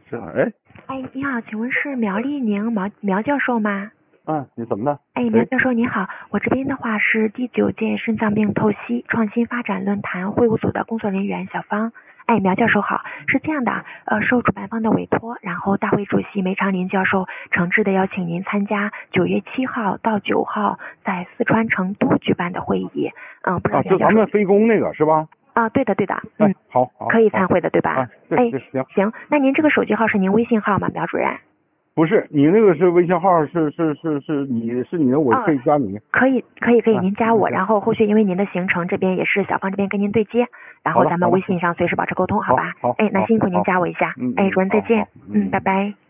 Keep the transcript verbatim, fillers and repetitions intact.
是啊，哎， 哎，你好，请问是苗丽宁苗苗教授吗？ 嗯，你怎么的？ 哎，苗教授你好，我这边的话是第九届肾脏病透析创新发展论坛会务组的工作人员小芳。哎，苗教授好，是这样的，呃，受主办方的委托，然后大会主席梅长林教授诚挚的邀请您参加九月七号到九号在四川成都举办的会议。嗯，不知道啊， 苗教授。 就咱们非公那个是吧？ 啊，对的对的，嗯， 哎，好，好， 可以参会的对吧？ 啊，对哎， 对，行。 行，那您这个手机号是您微信号吗，苗主任？ 不是，你那个是微信号，是是是是你是你的，我可以加你。 可以可以可以， 啊您加我， 行然后后续因为您的行程这边也是小芳这边跟您对接，然后咱们微信上随时保持沟通，好吧？ 好，好， 哎，那好辛苦您好加我一下。 嗯， 哎，主任再见。 好好嗯，拜拜。